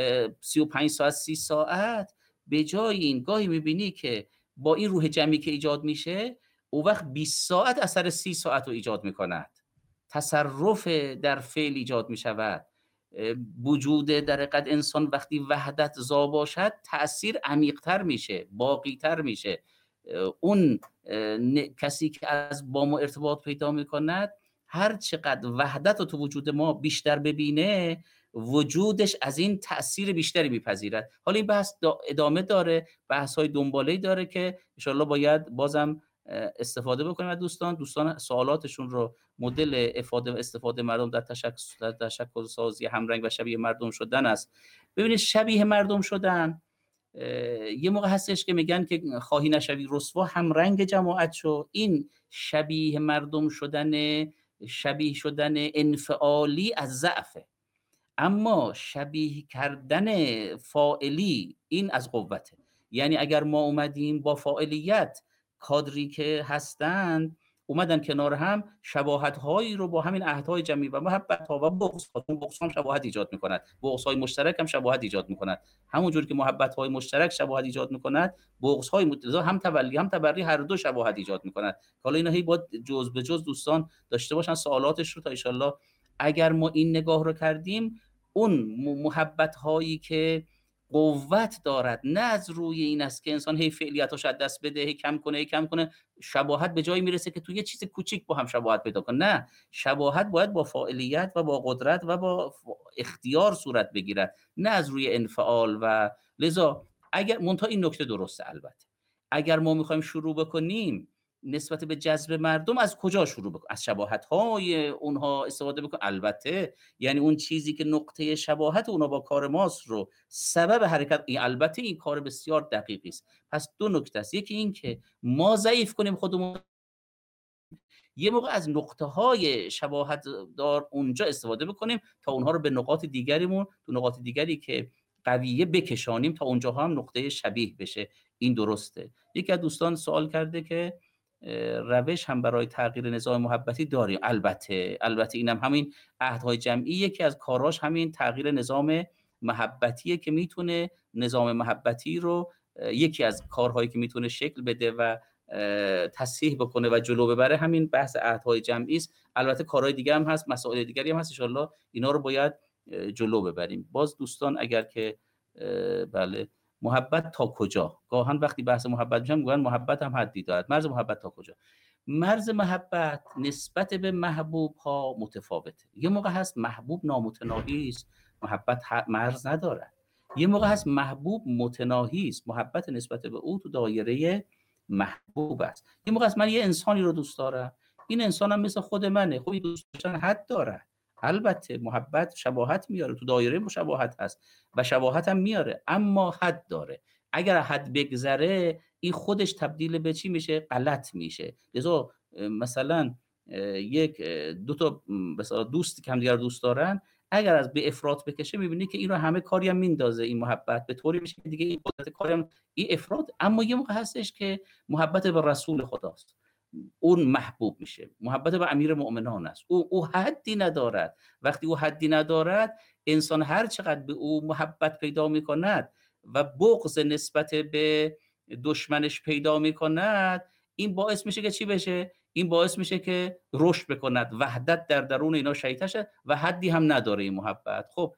35 ساعت 30 ساعت، به جای این گاهی میبینی که با این روح جمعی که ایجاد میشه او وقت 20 ساعت اثر 30 ساعت رو ایجاد میکند، تصرف در فعل ایجاد میشود. وجود در حقیقت انسان وقتی وحدت زا باشد تأثیر عمیق‌تر میشه، باقی‌تر میشه. اون کسی که از با ما ارتباط پیدا میکند هر چقدر وحدت رو تو وجود ما بیشتر ببینه، وجودش از این تأثیر بیشتری میپذیرد. حالا این بحث ادامه داره، بحث‌های دنباله‌ای داره که ان شاءالله باید بازم استفاده بکنیم از دوستان سوالاتشون رو، مدل استفاده مردم در تشکل سازی همرنگ و شبیه مردم شدن است. ببینید شبیه مردم شدن یه موقع هستش که میگن که خواهی نشوی رسوا همرنگ جماعت شو. این شبیه مردم شدن، شبیه شدن انفعالی از ضعفه، اما شبیه کردن فاعلی این از قوته. یعنی اگر ما اومدیم با فاعلیت کادری که هستند اومدن کنار هم شباهت هایی رو با همین عهدهای جمعی و محبت ها و بغض هم شباهت ایجاد میکند، بغض های مشترک هم شباهت ایجاد میکند. همونجور که محبت های مشترک شباهت ایجاد میکند، بغض های متضاد هم تولی هم تبری هر دو شباهت ایجاد میکند. حالا اینا هی با جزء به جزء دوستان داشته باشن سوالاتش رو، تا ان شاءالله اگر ما این نگاه رو کردیم، اون محبت هایی که قوت دارد، نه از روی این است که انسان هی فعلیتاش از دست بده، هی کم کنه، شباهت به جایی میرسه که تو یه چیز کوچیک با هم شباهت پیدا کنه. نه، شباهت باید با فاعلیت و با قدرت و با اختیار صورت بگیرد، نه از روی انفعال. و لذا اگر منتها این نکته درسته، البته اگر ما میخوایم شروع بکنیم نسبت به جذب مردم، از کجا شروع بکنیم؟ از شباهت های اونها استفاده بکنیم. البته یعنی اون چیزی که نقطه شباهت اونها با کار ماست رو سبب حرکت، این البته این کار بسیار دقیقی است. پس دو نکته است، یکی این که ما ضعیف کنیم خودمون، یه موقع از نقطه های شباهت دار اونجا استفاده بکنیم تا اونها رو به نقاط دیگریمون، تو نقاط دیگری که قویه بکشانیم تا اونجا هم نقطه شبیه بشه. این درسته. یکی از دوستان سوال کرده که روش هم برای تغییر نظام محبتی داریم. البته اینم همین عهدهای جمعی، یکی از کاراش همین تغییر نظام محبتیه که میتونه نظام محبتی رو، یکی از کارهایی که میتونه شکل بده و تصحیح بکنه و جلو ببره همین بحث عهدهای جمعی است. البته کارهای دیگه هم هست، مسائل دیگری هم هست، ان شاءالله اینا رو باید جلو ببریم. باز دوستان اگر که بله، محبت تا کجا؟ گاهن وقتی بحث محبت میشم میگن محبت هم حدی دارد. مرز محبت تا کجا؟ مرز محبت نسبت به محبوب ها متفاوته. یه موقع هست محبوب نامتناهی است، محبت مرز ندارد. یه موقع هست محبوب متناهی است، محبت نسبت به او تو دایره محبوب است. یه موقع هست من یه انسانی رو دوست دارم، این انسانم مثل خود منه، خب این دوست داشتن حد داره. البته محبت شباهت میاره، تو دایره مشابهت هست و شباهت هم میاره، اما حد داره. اگر حد بگذره این خودش تبدیل به چی میشه؟ غلط میشه. لذا مثلا یک دو تا مثلا دوستی که همدیگر دوست دارن، اگر از به افراط بکشه میبینی که این رو همه کاری هم میندازه، این محبت به طوری میشه که دیگه این قدرت کاری هم این افراط. اما یه موقع هستش که محبت به رسول خداست، اون محبوب میشه. محبت به امیر مؤمنان است، او حدی ندارد. وقتی او حدی ندارد، انسان هر چقدر به او محبت پیدا میکند و بغض نسبت به دشمنش پیدا میکند، این باعث میشه که چی بشه؟ این باعث میشه که رشد بکند، وحدت در درون اینا شیطان شه و حدی هم نداره این محبت. خب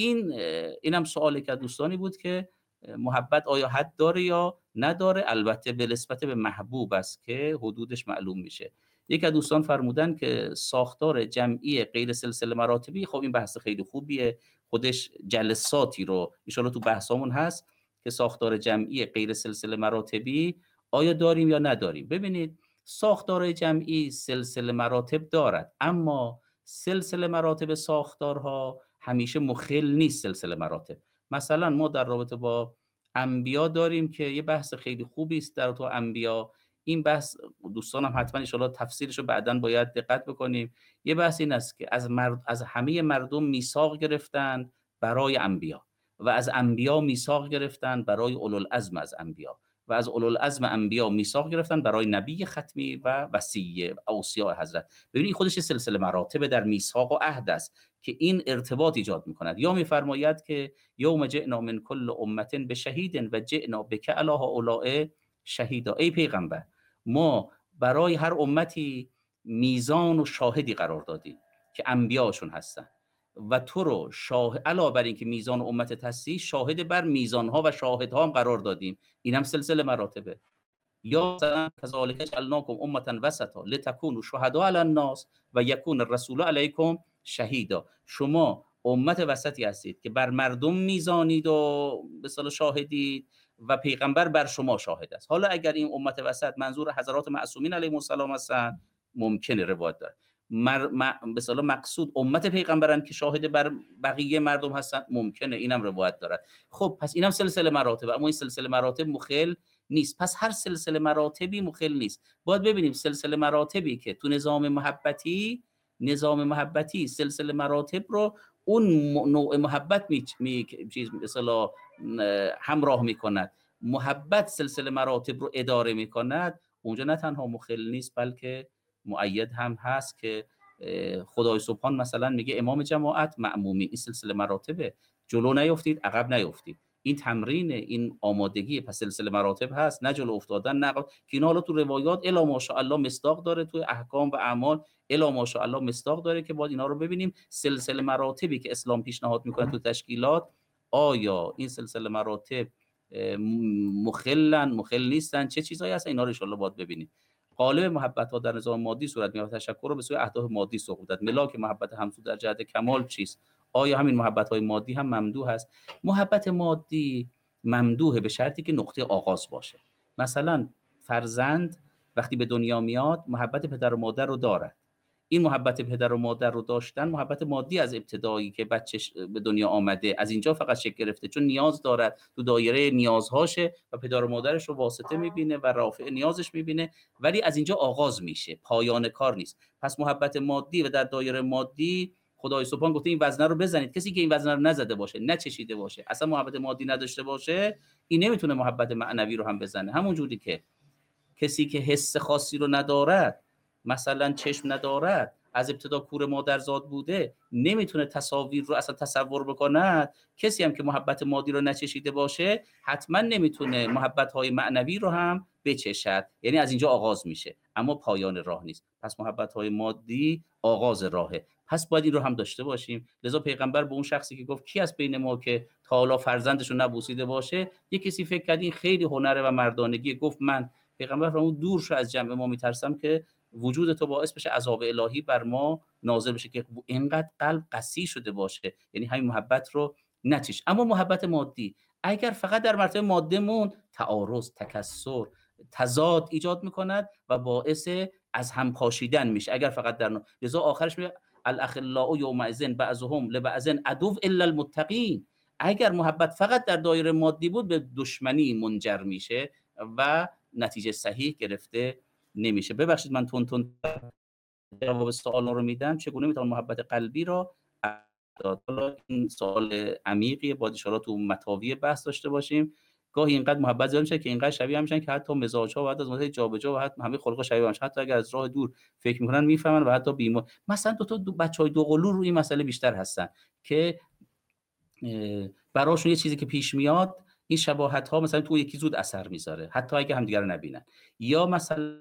اینم سوالی که دوستانی بود که محبت آیا حد داره یا نداره؟ البته به نسبت به محبوب است که حدودش معلوم میشه. یک از دوستان فرمودن که ساختار جمعی غیر سلسله مراتبی، خب این بحث خیلی خوبیه، خودش جلساتی رو ان شاءالله تو بحثامون هست که ساختار جمعی غیر سلسله مراتبی آیا داریم یا نداریم. ببینید ساختار جمعی سلسله مراتب دارد، اما سلسله مراتب ساختارها همیشه مخل نیست سلسله مراتب. مثلا ما در رابطه با انبیا داریم که یه بحث خیلی خوبی است در تو انبیا. این بحث دوستانم حتما ان شاءالله تفسیرش رو بعداً باید دقت بکنیم. یه بحث این است که از همه مردم میثاق گرفتند برای انبیا و از انبیا میثاق گرفتند برای اولوالعزم از انبیا و از اولوالعزم انبیا میثاق گرفتن برای نبی ختمی و وصی اوصیاء حضرت. ببینید خودش سلسله مراتب در میثاق و عهد است که این ارتباط ایجاد میکند. یا میفرماید که یوم جئنا من کل امه بشهید و جئنا بک علی هؤلاء شهیدا. ای پیغمبر، ما برای هر امتی میزان و شاهدی قرار دادیم که انبیاشون هستن و تو رو شاهد، علاوه بر این که میزان امت هستی، شاهد بر میزانها و شاهدها هم قرار دادیم. این هم سلسله مراتبه. یا مثلا کذالک جعلناکم امه وسطا لتکونوا شهداء علی الناس و یکون الرسول علیکم شهیدا. شما امت وسطی هستید که بر مردم میزانید و به اصطلاح شاهدید و پیغمبر بر شما شاهد است. حالا اگر این امت وسط منظور حضرات معصومین علیهم السلام هستن، ممکنه روایت داره. به اصطلاح مقصود امت پیغمبرن که شاهد بر بقیه مردم هستن، ممکنه اینم روایت داره. خب پس اینم سلسله مراتب، اما این سلسله مراتب مخل نیست. پس هر سلسله مراتبی مخل نیست. باید ببینیم سلسله مراتبی که تو نظام محبتی سلسله مراتب رو اون نوع محبت چیز مثلا همراه میکند، محبت سلسله مراتب رو اداره میکند، اونجا نه تنها مخل نیست بلکه مؤید هم هست که خدای سبحان مثلا میگه امام جماعت مأمومی، این سلسله مراتبه، جلو نیفتید عقب نیفتید، این تمرین، این آمادگی، پس سلسله مراتب هست، نه جلو افتادن نه عقب، که اینا حالا تو روایات الا ماشاءالله مصداق داره، تو احکام و اعمال الا ماشاءالله مصداق داره که باید اینا رو ببینیم. سلسله مراتبی که اسلام پیشنهاد میکنه تو تشکیلات، آیا این سلسله مراتب مخل نیستن، چه چیزایی هستن، اینا رو ان شاء الله باید ببینیم. قالب محبت ها در نظام مادی صورت می‌یابد، تشکر رو به سوی اهداف مادی سوق داد. ملاک محبت همسو در جهت کمال چیست؟ آیا همین محبت های مادی هم ممدوح است؟ محبت مادی ممدوحه به شرطی که نقطه آغاز باشه. مثلا فرزند وقتی به دنیا میاد محبت پدر و مادر رو دارد. این محبت پدر و مادر رو داشتن محبت مادی از ابتدایی که بچهش به دنیا آمده از اینجا فقط شکل گرفته، چون نیاز دارد، تو دایره نیازهاشه و پدر و مادرش رو واسطه میبینه و رافع نیازش میبینه، ولی از اینجا آغاز میشه، پایان کار نیست. پس محبت مادی و در دایره مادی خدای سبحان گفته این وزنه رو بزنید. کسی که این وزنه رو نزده باشه، نچشیده باشه، اصلا محبت مادی نداشته باشه، این نمیتونه محبت معنوی رو هم بزنه. همون جوری که کسی که حس خاصی رو ندارد، مثلا چشم ندارد، از ابتدا کور مادرزاد بوده، نمیتونه تصاویر رو اصلا تصور بکند. کسی هم که محبت مادی رو نچشیده باشه حتما نمیتونه محبت های معنوی رو هم بچشد. یعنی از اینجا آغاز میشه اما پایان راه نیست. پس محبت های مادی آغاز راهه، پس باید این رو هم داشته باشیم. لذا پیغمبر به اون شخصی که گفت کی از بین ما که تا حالا فرزندش رو نبوسیده باشه، یک کسی فکر کرد این خیلی هنره و مردانگی، گفت من. پیغمبر فرمود دور شو از جمع ما، میترسم که وجود تو باعث بشه عذاب الهی بر ما نازل بشه، که اینقدر قلب قسی شده باشه. یعنی همین محبت رو نچش. اما محبت مادی اگر فقط در مرتبه ماده مون، تعارض، تکثر، تضاد ایجاد میکند و باعث از هم پاشیدن میشه. اگر فقط در لذا آخرش میگه الاخلاء یومئذ بعضهم لبعض عدو الا المتقین. اگر محبت فقط در دایره مادی بود به دشمنی منجر میشه و نتیجه صحیح گرفته نمیشه. ببخشید من تون جواب سوال رو میدم، چگونه میتونم محبت قلبی را داد. این سوال عمیقیه، با اشاره تو متاوی بحث داشته باشیم. گاهی اینقدر محبت زیاد میشه که اینقدر شبیه میشن که حتی مزاج‌ها و حتی از مدت جابجا و حتی همه خلق‌ها شبیه میشن، حتی اگر از راه دور فکر میکنن میفهمن و حتی بیمار. مثلا دو بچهای دو قلو رو این مسئله بیشتر هستن که براشون یه چیزی که پیش میاد، این شباهت ها مثلا تو یکی زود اثر میذاره حتی اگه همدیگه رو نبینن. یا مثلا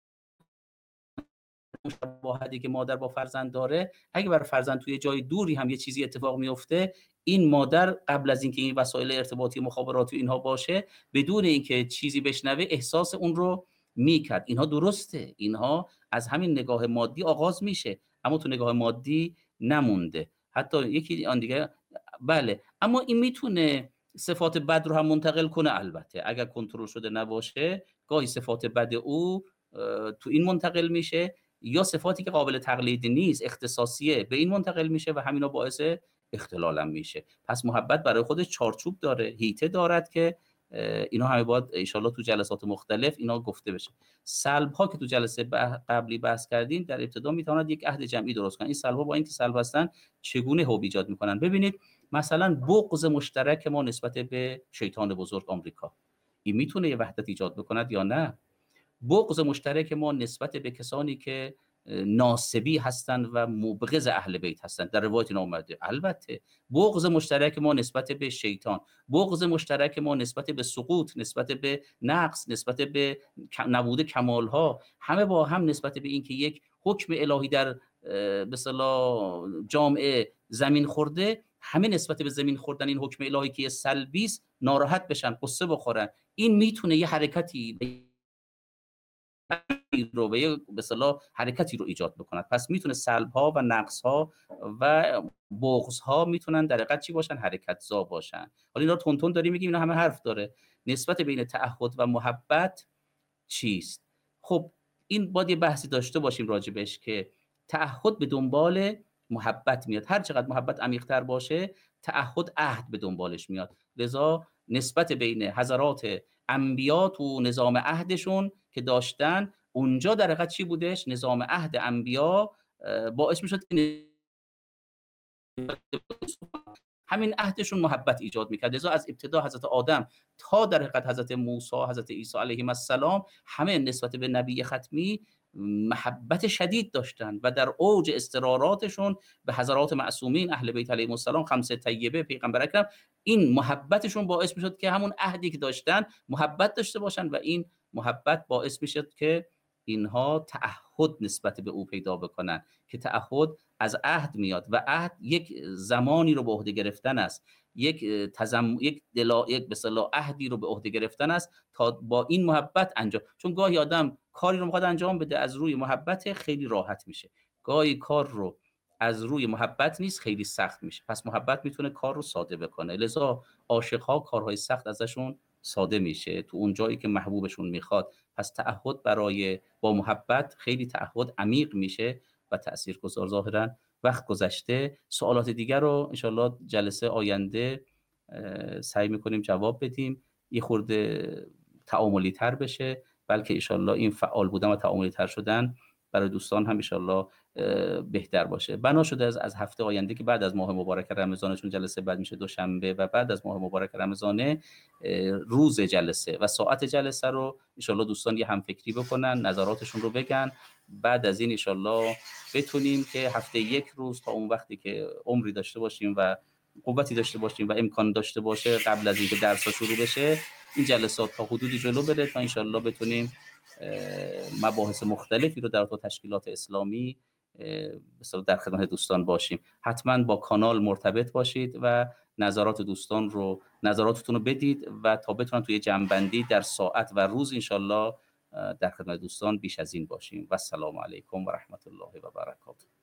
شباهتی که مادر با فرزند داره، اگه برای فرزند توی جای دوری هم یه چیزی اتفاق میفته، این مادر قبل از اینکه این وسایل ارتباطی مخابراتی اینها باشه، بدون اینکه چیزی بشنوه احساس اون رو میکرد. اینها درسته، اینها از همین نگاه مادی آغاز میشه اما تو نگاه مادی نمونده. حتی یکی آن دیگه بله، اما این میتونه صفات بد رو هم منتقل کنه. البته اگر کنترل شده نباشه گاهی صفات بد او تو این منتقل میشه، یا صفاتی که قابل تقلید نیست، اختصاصیه، به این منتقل میشه و همینا باعث اختلال هم میشه. پس محبت برای خودش چارچوب داره، هیته دارد که اینا همه باید ان شاء الله تو جلسات مختلف اینا گفته بشه. سلب ها که تو جلسه قبلی بحث کردیم، در ابتدا میتواند یک عهد جمعی درست کنن. این سلب ها با اینکه سلب هستن چگونه حب ایجاد میکنن؟ ببینید مثلا بغض مشترک ما نسبت به شیطان بزرگ آمریکا، این میتونه یه وحدت ایجاد بکند یا نه؟ بغض مشترک ما نسبت به کسانی که ناصبی هستند و مبغض اهل بیت هستند، در روایت اینا اومده. البته بغض مشترک ما نسبت به شیطان، بغض مشترک ما نسبت به سقوط، نسبت به نقص، نسبت به نبود کمال ها، همه با هم نسبت به اینکه یک حکم الهی در به اصطلاح جامعه زمین خورده، همه نسبت به زمین خوردن این حکم الهی که سلبی است ناراحت بشن، قصه بخورن. این میتونه یه حرکتی رو به به اصطلاح حرکتی رو ایجاد بکند. پس میتونه سلب ها و نقص ها و بغض ها میتونن در حقیقت چی باشن؟ حرکت زا باشن. حالا اینا رو تون داریم میگیم، اینا همه حرف داره. نسبت بین تعهد و محبت چیست؟ خب این باید یه بحثی داشته باشیم راجبش که تعهد به دنبال محبت میاد. هر چقدر محبت عمیق‌تر باشه تعهد عهد به دنبالش میاد. لذا نسبت بین حضرات انبیا تو نظام عهدشون که داشتن، اونجا در حقیقت چی بودش؟ نظام عهد انبیا باعث میشد که همین عهدشون محبت ایجاد میکرد. لذا از ابتدا حضرت آدم تا در حقیقت حضرت موسی، حضرت عیسی علیهم السلام، همه نسبت به نبی ختمی محبت شدید داشتن و در اوج استراراتشون به حضرات معصومین اهل بیت علیهم السلام، خمسه طیبه، پیغمبر اکرم، این محبتشون باعث میشد که همون عهدی که داشتن محبت داشته باشن و این محبت باعث میشد که اینها تعهد نسبت به او پیدا بکنن که تعهد از عهد میاد و عهد یک زمانی رو به عهده گرفتن است، یک به اصطلاح عهدی رو به عهده گرفتن است تا با این محبت انجام. چون گاهی آدم کاری رو میخواد انجام بده از روی محبت، خیلی راحت میشه. گاهی کار رو از روی محبت نیست، خیلی سخت میشه. پس محبت میتونه کار رو ساده بکنه. لذا عاشق‌ها کارهای سخت ازشون ساده میشه تو اون جایی که محبوبشون میخواد. پس تعهد برای با محبت خیلی تعهد عمیق میشه و تاثیرگذار. ظاهرا وقت گذشته، سوالات دیگر رو انشالله جلسه آینده سعی میکنیم جواب بدیم، یه خورده تعاملی تر بشه، بلکه انشالله این فعال بودن و تعاملی تر شدن برای دوستان هم انشالله بهتر باشه. بنا شده از هفته آینده که بعد از ماه مبارک رمضان، چون جلسه بعد میشه دوشنبه و بعد از ماه مبارک رمضان، روز جلسه و ساعت جلسه رو انشالله دوستان یه همفکری بکنن، نظراتشون رو بگن. بعد از این انشالله بتونیم که هفته یک روز تا اون وقتی که عمری داشته باشیم و قوتی داشته باشیم و امکان داشته باشه قبل از اینکه درس‌ها شروع بشه، این جلسات تا حدودی جلو بره تا انشالله بتونیم مباحث مختلفی رو در تشکیلات اسلامی در خدمت دوستان باشیم. حتما با کانال مرتبط باشید و نظراتتون رو بدید و تا بتونن توی جمع‌بندی در ساعت و روز انشالله در خدمت دوستان بیش از این باشیم. و السلام علیکم و رحمت الله و برکاته.